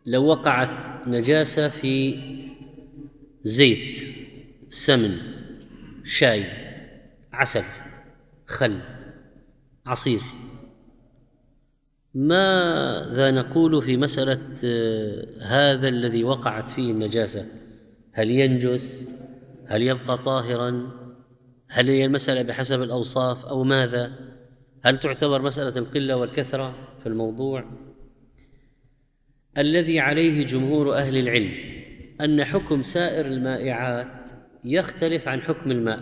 لو وقعت نجاسة في زيت، سمن، شاي، عسل، خل، عصير، ماذا نقول في مسألة هذا الذي وقعت فيه النجاسة؟ هل ينجس؟ هل يبقى طاهرا؟ هل هي المسألة بحسب الأوصاف أو ماذا؟ هل تعتبر مسألة القلة والكثرة في الموضوع؟ الذي عليه جمهور أهل العلم أن حكم سائر المائعات يختلف عن حكم الماء.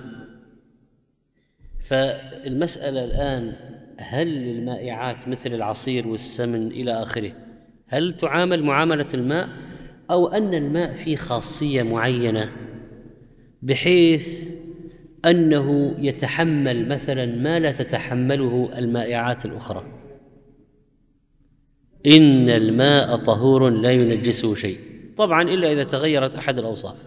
فالمسألة الآن هل المائعات مثل العصير والسمن إلى آخره هل تعامل معاملة الماء، أو أن الماء فيه خاصية معينة بحيث أنه يتحمل مثلا ما لا تتحمله المائعات الأخرى؟ إن الماء طهور لا ينجسه شيء، طبعا إلا إذا تغيرت أحد الأوصاف.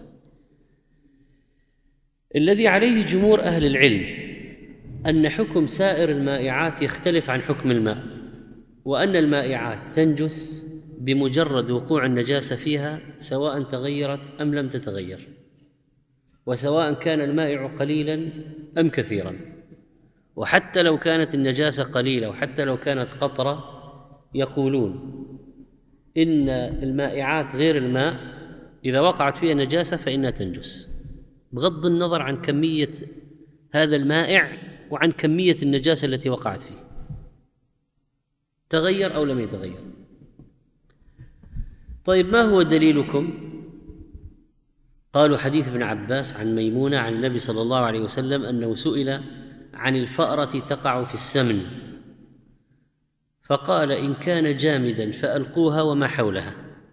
الذي عليه جمهور أهل العلم أن حكم سائر المائعات يختلف عن حكم الماء، وأن المائعات تنجس بمجرد وقوع النجاسة فيها سواء تغيرت أم لم تتغير، وسواء كان المائع قليلا أم كثيرا، وحتى لو كانت النجاسة قليلة وحتى لو كانت قطرة يقولون إن المائعات غير الماء إذا وقعت فيها نجاسة فإنها تنجس بغض النظر عن كمية هذا المائع وعن كمية النجاسة التي وقعت فيه، تغير أو لم يتغير. طيب ما هو دليلكم؟ قالوا حديث ابن عباس عن ميمونة عن النبي صلى الله عليه وسلم أنه سئل عن الفأرة تقع في السمن فقال إن كان جامدا فألقوها وما حولها،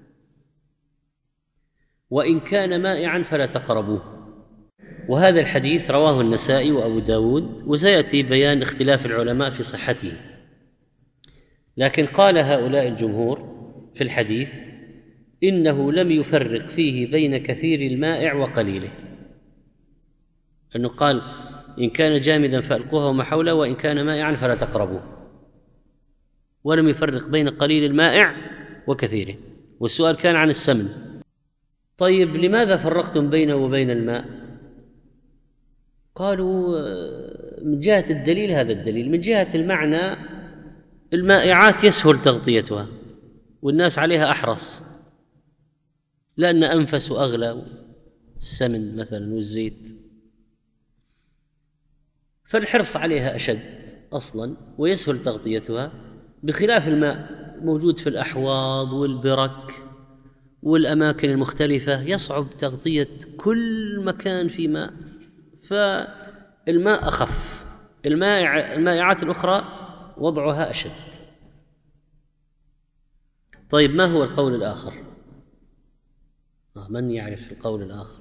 وإن كان مائعا فلا تقربوه. وهذا الحديث رواه النسائي وأبو داود، وسيأتي بيان اختلاف العلماء في صحته، لكن قال هؤلاء الجمهور في الحديث إنه لم يفرق فيه بين كثير المائع وقليله، أنه قال إن كان جامدا فألقوها وما حوله وإن كان مائعا فلا تقربوه، ولم يفرق بين قليل المائع وكثيره. والسؤال كان عن السمن. طيب لماذا فرقتم بينه وبين الماء؟ قالوا من جهة الدليل هذا الدليل، من جهة المعنى المائعات يسهل تغطيتها والناس عليها أحرص لأن أنفس وأغلى، السمن مثلا والزيت، فالحرص عليها أشد أصلا ويسهل تغطيتها، بخلاف الماء موجود في الأحواض والبرك والأماكن المختلفة يصعب تغطية كل مكان في ماء، فالماء أخف، المائعات الأخرى وضعها أشد. طيب ما هو القول الآخر؟ من يعرف القول الآخر؟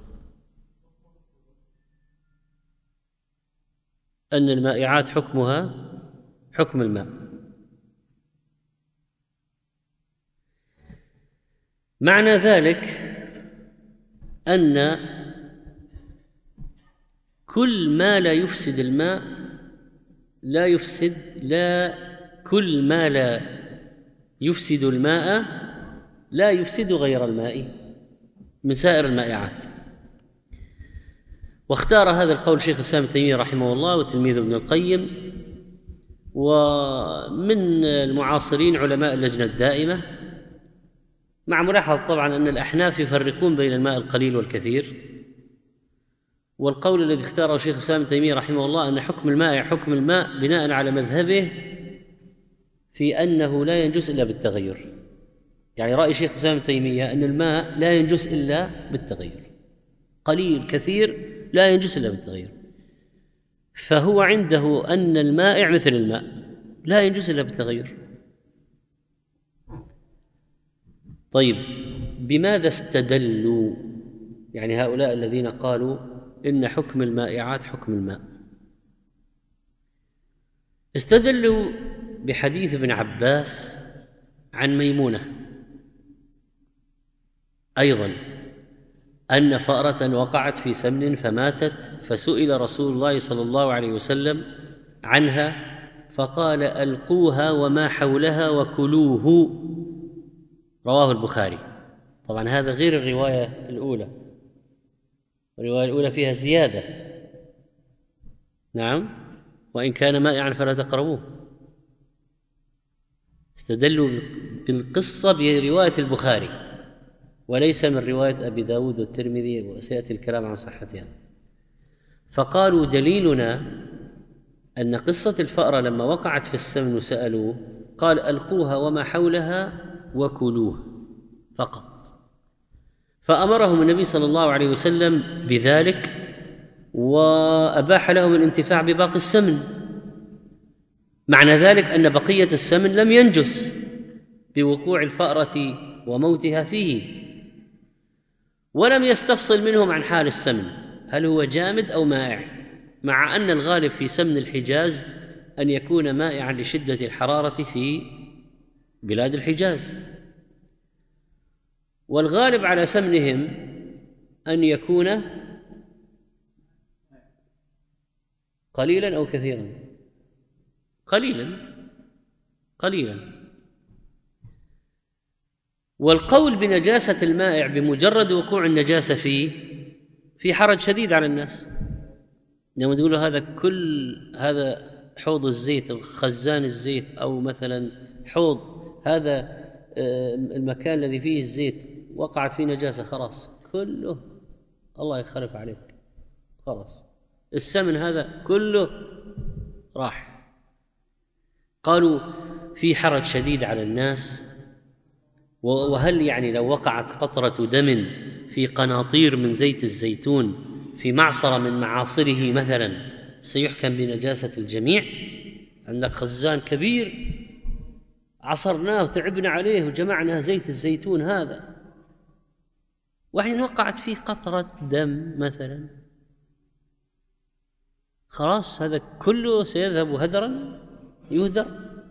أن المائعات حكمها حكم الماء. معنى ذلك أن كل ما لا يفسد الماء كل ما لا يفسد الماء لا يفسد غير الماء من سائر المائعات. واختار هذا القول شيخ الإسلام ابن تيمية رحمه الله وتلميذه ابن القيم، ومن المعاصرين علماء اللجنة الدائمة، مع ملاحظة طبعا أن الأحناف يفرقون بين الماء القليل والكثير. والقول الذي اختاره شيخ الإسلام ابن تيمية رحمه الله أن حكم الماء حكم الماء بناء على مذهبه في أنه لا ينجس إلا بالتغير، يعني رأي شيخ الإسلام ابن تيمية أن الماء لا ينجس إلا بالتغير، قليل كثير لا ينجس إلا بالتغير، فهو عنده أن المائع مثل الماء لا ينجس إلا بالتغير. طيب بماذا استدلوا؟ يعني هؤلاء الذين قالوا إن حكم المائعات حكم الماء استدلوا بحديث ابن عباس عن ميمونة أيضا أن فأرة وقعت في سمن فماتت، فسئل رسول الله صلى الله عليه وسلم عنها فقال ألقوها وما حولها وكلوه، رواه البخاري. طبعا هذا غير الرواية الأولى. الرواية الأولى فيها زيادة، نعم، وإن كان مائعا فلا تقربوه. استدلوا بالقصة برواية البخاري وليس من رواية أبي داود والترمذي، وسيأتي الكلام عن صحتها. فقالوا دليلنا أن قصة الفأرة لما وقعت في السمن وسألوه قال ألقوها وما حولها وكلوه فقط، فأمرهم النبي صلى الله عليه وسلم بذلك وأباح لهم الانتفاع بباقي السمن. معنى ذلك أن بقية السمن لم ينجس بوقوع الفأرة وموتها فيه، ولم يستفصل منهم عن حال السمن هل هو جامد أو مائع، مع أن الغالب في سمن الحجاز أن يكون مائعا لشدة الحرارة في بلاد الحجاز، والغالب على سمنهم أن يكون قليلا أو كثيرا، قليلا. والقول بنجاسة المائع بمجرد وقوع النجاسة فيه في حرج شديد على الناس. لما تقولوا هذا حوض الزيت أو خزان الزيت، أو مثلا حوض هذا المكان الذي فيه الزيت وقعت فيه نجاسة، خلاص كله الله يخلف عليك، خلاص السمن هذا كله راح. قالوا في حرج شديد على الناس، وهل يعني لو وقعت قطرة دم في قناطير من زيت الزيتون في معصرة من معاصره مثلا سيحكم بنجاسة الجميع؟ عندك خزان كبير عصرناه وتعبنا عليه وجمعنا زيت الزيتون هذا، وحين وقعت فيه قطرة دم مثلا، خلاص هذا كله سيذهب هدرا يهدر.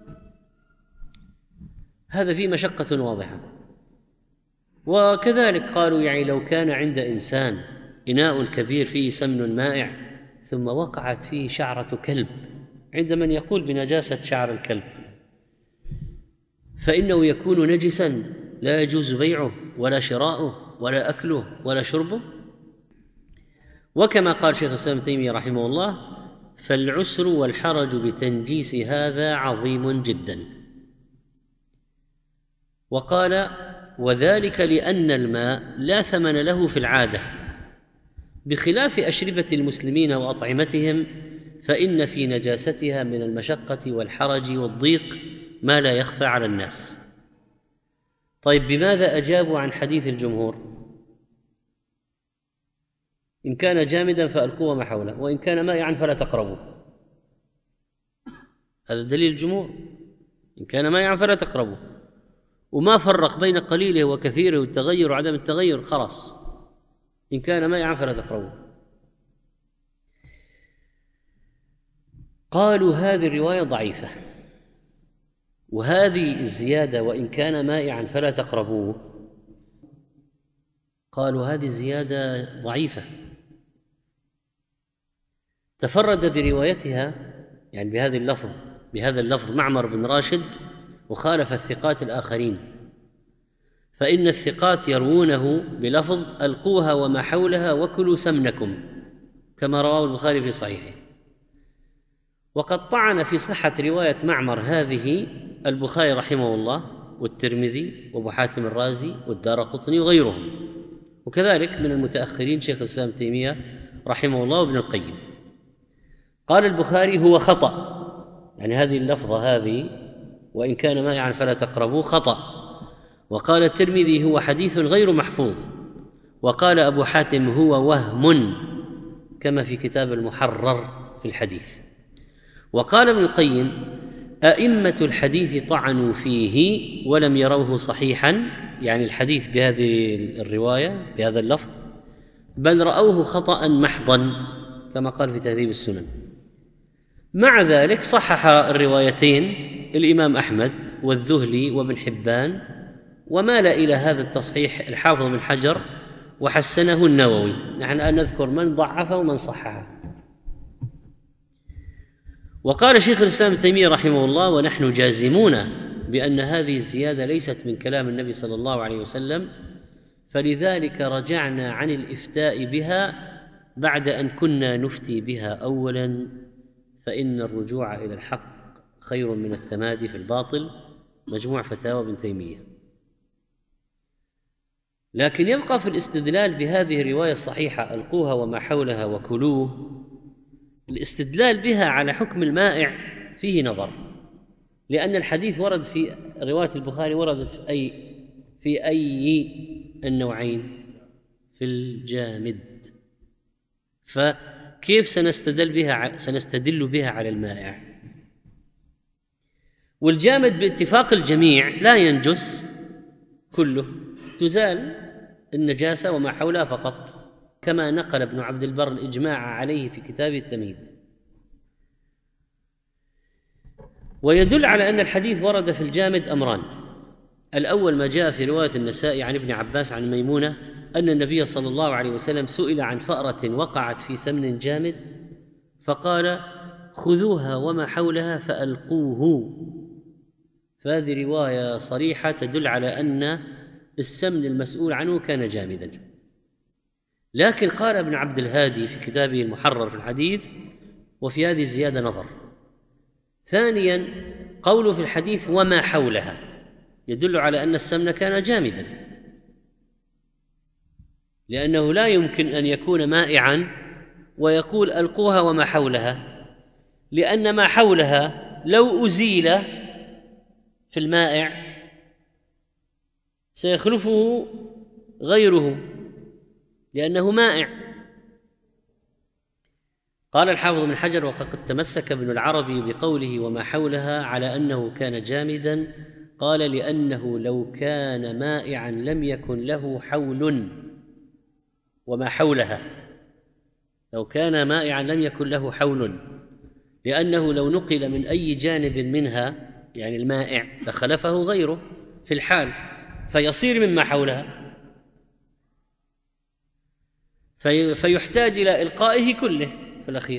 هذا فيه مشقة واضحة. وكذلك قالوا يعني لو كان عند إنسان إناء كبير فيه سمن مائع ثم وقعت فيه شعرة كلب، عند من يقول بنجاسة شعر الكلب، فإنه يكون نجسا لا يجوز بيعه ولا شراؤه ولا أكله ولا شربه. وكما قال شيخ الإسلام ابن تيمية رحمه الله: فالعسر والحرج بتنجيس هذا عظيم جدا. وقال: وذلك لأن الماء لا ثمن له في العادة، بخلاف أشربة المسلمين وأطعمتهم، فإن في نجاستها من المشقة والحرج والضيق ما لا يخفى على الناس. طيب، بماذا أجابوا عن حديث الجمهور؟ إن كان جامدا فألقوه ما حوله، وإن كان مائعا فلا تقربوه. هذا دليل الجمهور، إن كان مائعا فلا تقربوه، وما فرق بين قليله وكثيره والتغير وعدم التغير، خلاص إن كان مائعا فلا تقربوه. قالوا هذه الرواية ضعيفة، وهذه الزيادة وإن كان مائعا فلا تقربوه، قالوا هذه الزيادة ضعيفة. تفرد بروايتها يعني بهذا اللفظ معمر بن راشد، وخالف الثقات الآخرين، فإن الثقات يروونه بلفظ ألقوها وما حولها وكلوا سمنكم، كما رواه البخاري في صحيحه. وقد طعن في صحة رواية معمر هذه البخاري رحمه الله والترمذي وابو حاتم الرازي والدارقطني وغيرهم، وكذلك من المتأخرين شيخ الإسلام ابن تيمية رحمه الله وابن القيم. قال البخاري: هو خطأ، يعني هذه اللفظة هذه وإن كان مائعا فلا تقربوه خطأ. وقال الترمذي: هو حديث غير محفوظ. وقال أبو حاتم: هو وهم، كما في كتاب المحرر في الحديث. وقال ابن القيم: أئمة الحديث طعنوا فيه ولم يروه صحيحا، يعني الحديث بهذه الرواية بهذا اللفظ، بل رأوه خطأ محضا، كما قال في تهذيب السنن. مع ذلك صحح الروايتين الإمام أحمد والذهلي وابن حبان، ومال إلى هذا التصحيح الحافظ بن حجر وحسنه النووي. نحن الآن نذكر من ضعفه ومن صححه. وقال شيخ الإسلام ابن تيمية رحمه الله: ونحن جازمون بأن هذه الزيادة ليست من كلام النبي صلى الله عليه وسلم، فلذلك رجعنا عن الإفتاء بها بعد أن كنا نفتي بها أولا، فإن الرجوع إلى الحق خير من التمادي في الباطل. مجموع فتاوى ابن تيمية. لكن يبقى في الاستدلال بهذه الرواية الصحيحة ألقوها وما حولها وكلوه، الاستدلال بها على حكم المائع فيه نظر، لأن الحديث ورد في رواية البخاري وردت في أي النوعين؟ في الجامد. فكيف سنستدل بها على المائع؟ والجامد باتفاق الجميع لا ينجس كله، تزال النجاسة وما حولها فقط، كما نقل ابن عبد البر الإجماع عليه في كتابه التمهيد. ويدل على أن الحديث ورد في الجامد أمران: الأول ما جاء في رواية النسائي عن ابن عباس عن ميمونة أن النبي صلى الله عليه وسلم سئل عن فأرة وقعت في سمن جامد فقال: خذوها وما حولها فألقوه. فهذه رواية صريحة تدل على أن السمن المسؤول عنه كان جامدا. لكن قال ابن عبد الهادي في كتابه المحرر في الحديث: وفي هذه الزيادة نظر. ثانيا قوله في الحديث وما حولها يدل على أن السمن كان جامدا، لأنه لا يمكن أن يكون مائعا ويقول ألقوها وما حولها، لأن ما حولها لو أزيل في المائع سيخلفه غيره لأنه مائع. قال الحافظ بن حجر: وقد تمسك ابن العربي بقوله وما حولها على أنه كان جامدا، قال: لأنه لو كان مائعا لم يكن له حول. وما حولها لو كان مائعا لم يكن له حول، لأنه لو نقل من أي جانب منها يعني المائع لخلفه غيره في الحال فيصير مما حولها، فيحتاج إلى إلقائه كله في الأخير.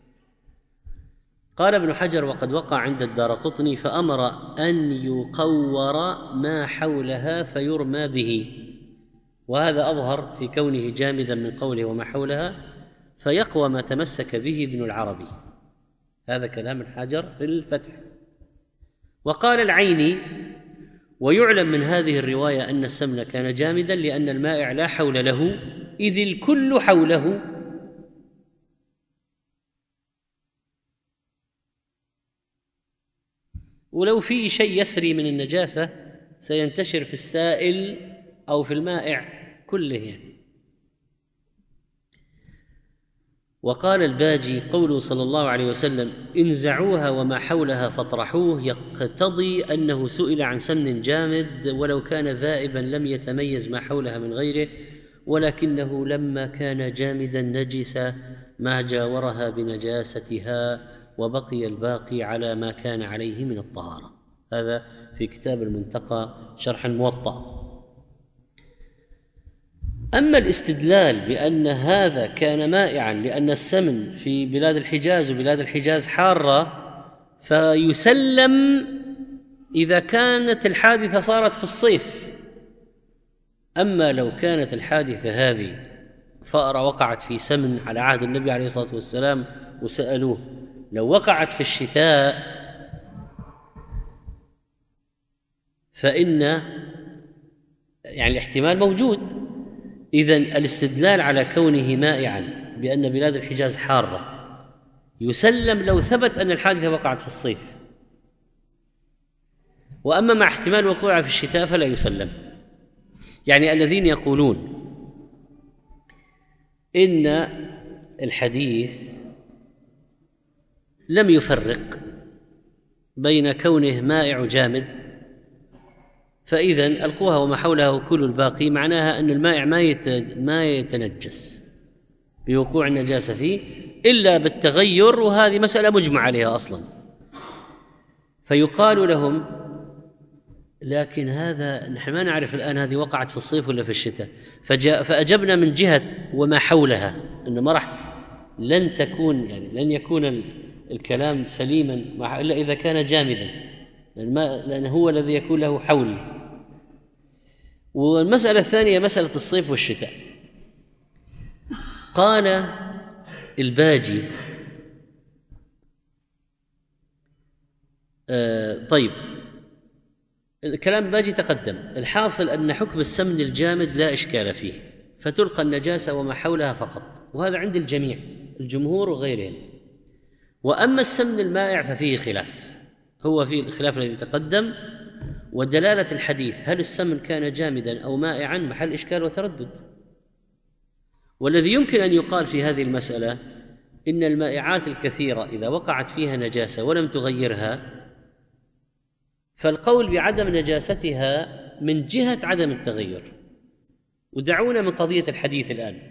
قال ابن حجر: وقد وقع عند الدارقطني فأمر أن يقور ما حولها فيرمى به، وهذا أظهر في كونه جامدا من قوله وما حولها، فيقوى ما تمسك به ابن العربي. هذا كلام الحجر في الفتح. وقال العيني: ويعلم من هذه الرواية أن السمن كان جامدا لأن المائع لا حول له إذ الكل حوله. ولو في شيء يسري من النجاسة سينتشر في السائل أو في المائع كله يعني. وقال الباجي: قوله صلى الله عليه وسلم انزعوها وما حولها فاطرحوه يقتضي أنه سئل عن سمن جامد ولو كان ذائبا لم يتميز ما حولها من غيره، ولكنه لما كان جامدا نجس ما جاورها بنجاستها وبقي الباقي على ما كان عليه من الطهارة. هذا في كتاب المنتقى شرح الموطأ. أما الاستدلال بأن هذا كان مائعا لأن السمن في بلاد الحجاز وبلاد الحجاز حارة فيسلم إذا كانت الحادثة صارت في الصيف. أما لو كانت الحادثة هذه فأرة وقعت في سمن على عهد النبي عليه الصلاة والسلام وسألوه، لو وقعت في الشتاء فإن يعني الاحتمال موجود. إذن الاستدلال على كونه مائعا بأن بلاد الحجاز حارة يسلم لو ثبت أن الحادثة وقعت في الصيف، وأما مع احتمال وقوعها في الشتاء فلا يسلم. يعني الذين يقولون إن الحديث لم يفرق بين كونه مائع جامد فإذن ألقوها وما حولها كل الباقي، معناها أن المائع ما يتنجس بوقوع النجاسة فيه إلا بالتغير، وهذه مسألة مجمع عليها أصلا. فيقال لهم: لكن هذا نحن ما نعرف الآن هذه وقعت في الصيف ولا في الشتاء. فأجبنا من جهة وما حولها أنه لن تكون يعني لن يكون الكلام سليما إلا إذا كان جامدا، لأن هو الذي يكون له حول. والمسألة الثانية مسألة الصيف والشتاء. قال الباجي طيب، الكلام باجي تقدم. الحاصل أن حكم السمن الجامد لا إشكال فيه، فتلقى النجاسة وما حولها فقط، وهذا عند الجميع الجمهور وغيرهم. وأما السمن المائع ففيه خلاف، هو في الخلاف الذي تقدم، ودلالة الحديث هل السمن كان جامدا أو مائعا محل إشكال وتردد. والذي يمكن أن يقال في هذه المسألة إن المائعات الكثيرة إذا وقعت فيها نجاسة ولم تغيرها فالقول بعدم نجاستها من جهة عدم التغير. ودعونا من قضية الحديث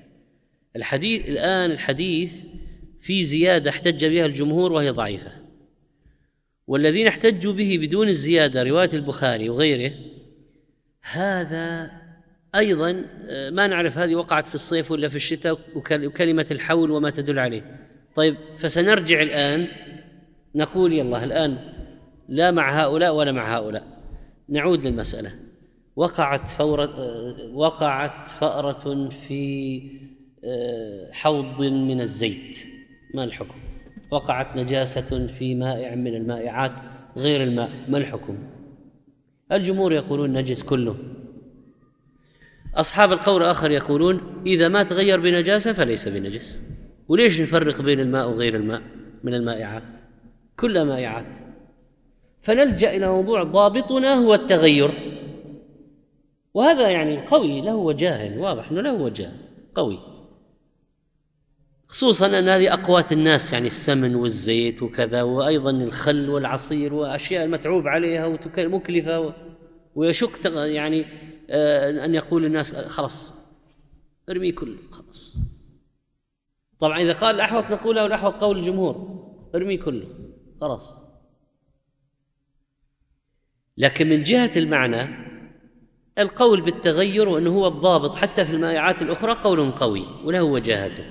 الحديث في زيادة احتج بها الجمهور وهي ضعيفة، والذين احتجوا به بدون الزيادة رواية البخاري وغيره، هذا أيضا ما نعرف هذه وقعت في الصيف ولا في الشتاء، وكلمة الحول وما تدل عليه. طيب، فسنرجع الآن نقول يلا الآن لا مع هؤلاء ولا مع هؤلاء. نعود للمسألة. وقعت فأرة في حوض من الزيت، ما الحكم؟ وقعت نجاسة في مائع من المائعات غير الماء، ما الحكم؟ الجمهور يقولون نجس كله. أصحاب القول الآخر يقولون إذا ما تغير بنجاسة فليس بنجس. وليش نفرق بين الماء وغير الماء من المائعات؟ كلها مائعات. فنلجأ إلى موضوع ضابطنا هو التغير، وهذا يعني قوي له وجاه، واضح أنه له وجاه قوي، خصوصا أن هذه أقوات الناس، يعني السمن والزيت وكذا، وأيضا الخل والعصير وأشياء المتعوب عليها ومكلفة، ويشق يعني أن يقول الناس خلاص ارمي كله خلاص. طبعا إذا قال الأحوط نقول له الأحوط قول الجمهور ارمي كله خلاص. لكن من جهة المعنى القول بالتغير وأنه هو الضابط حتى في المائعات الأخرى قول قوي وله وجاهته.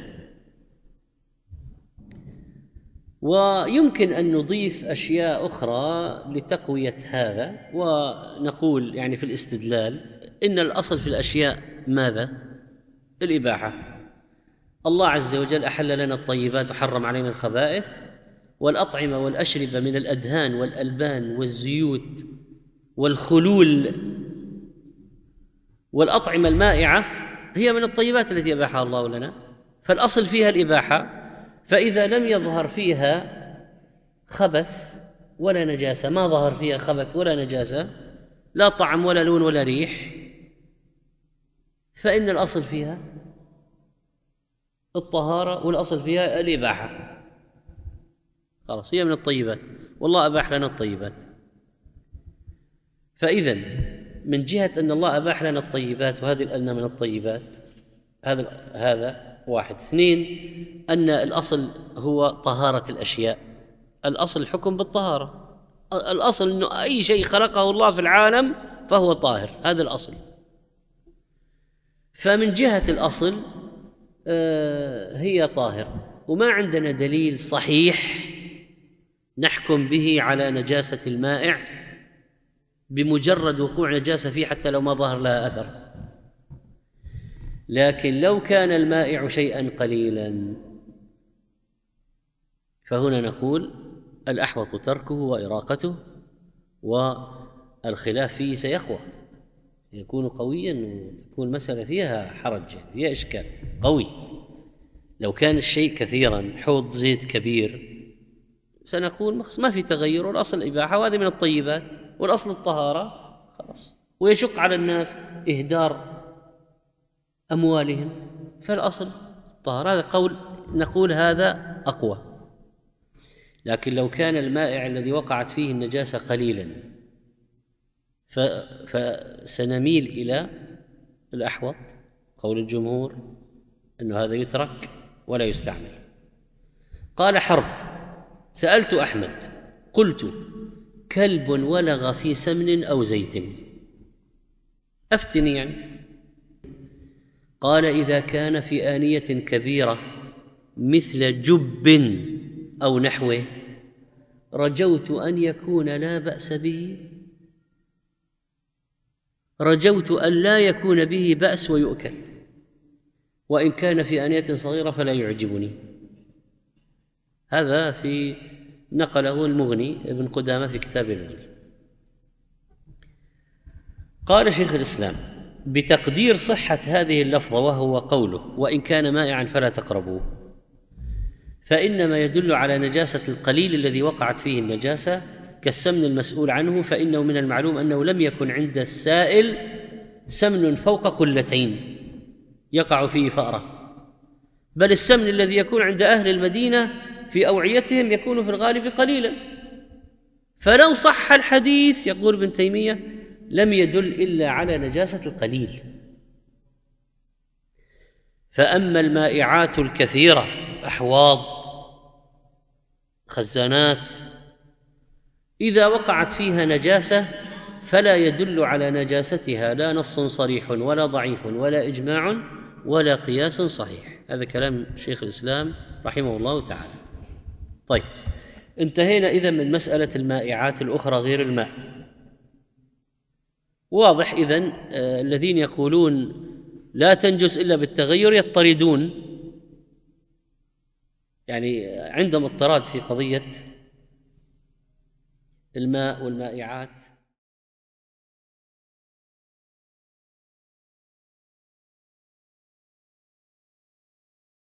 ويمكن أن نضيف أشياء أخرى لتقوية هذا، ونقول يعني في الاستدلال إن الأصل في الأشياء ماذا؟ الإباحة. الله عز وجل أحل لنا الطيبات وحرم علينا الخبائث، والأطعمة والأشربة من الأدهان والألبان والزيوت والخلول والأطعمة المائعة هي من الطيبات التي أباحها الله لنا، فالأصل فيها الإباحة. فإذا لم يظهر فيها خبث ولا نجاسة، ما ظهر فيها خبث ولا نجاسة، لا طعم ولا لون ولا ريح، فإن الأصل فيها الطهارة والأصل فيها الإباحة، خلاص هي من الطيبات، والله أباح لنا الطيبات. فإذا من جهة أن الله أباح لنا الطيبات وهذه الألنا من الطيبات، هذا واحد. اثنين، أن الأصل هو طهارة الأشياء، الأصل الحكم بالطهارة، الأصل أنه أي شيء خلقه الله في العالم فهو طاهر، هذا الأصل. فمن جهة الأصل هي طاهر، وما عندنا دليل صحيح نحكم به على نجاسة المائع بمجرد وقوع نجاسة فيه حتى لو ما ظهر لها أثر. لكن لو كان المائع شيئا قليلا فهنا نقول الأحوط تركه وإراقته، والخلاف فيه سيقوى، يكون قويا وتكون المسألة فيها حرج، فيها إشكال قوي. لو كان الشيء كثيرا، حوض زيت كبير، سنقول ما في تغير، والأصل الإباحة وهذه من الطيبات، والأصل الطهارة خلاص، ويشق على الناس إهدار أموالهم، فالأصل الطهارة. هذا قول نقول هذا أقوى. لكن لو كان المائع الذي وقعت فيه النجاسة قليلا فسنميل إلى الأحوط قول الجمهور أنه هذا يترك ولا يستعمل. قال حرب: سألت أحمد قلت: كلب ولغ في سمن أو زيت أفتني يعني. قال: إذا كان في آنية كبيرة مثل جب أو نحوه رجوت أن يكون لا بأس به. رجوت أن لا يكون به بأس ويؤكل، وإن كان في آنية صغيرة فلا يعجبني. هذا في نقله المغني ابن قدامة في كتاب المغني. قال شيخ الإسلام: بتقدير صحة هذه اللفظة، وهو قوله: وإن كان مائعا فلا تقربوه، فإنما يدل على نجاسة القليل الذي وقعت فيه النجاسة كالسمن المسؤول عنه، فإنه من المعلوم أنه لم يكن عند السائل سمن فوق قلتين يقع فيه فأرة، بل السمن الذي يكون عند أهل المدينة في أوعيتهم يكون في الغالب قليلا. فلو صح الحديث، يقول ابن تيمية، لم يدل إلا على نجاسة القليل. فأما المائعات الكثيرة، أحواض، خزانات، إذا وقعت فيها نجاسة فلا يدل على نجاستها لا نص صريح ولا ضعيف ولا إجماع ولا قياس صحيح. هذا كلام شيخ الإسلام رحمه الله تعالى. طيب، انتهينا إذن من مسألة المائعات الأخرى غير الماء. واضح إذن الذين يقولون لا تنجس إلا بالتغير يضطردون، يعني عندهم اضطراد في قضية الماء والمائعات.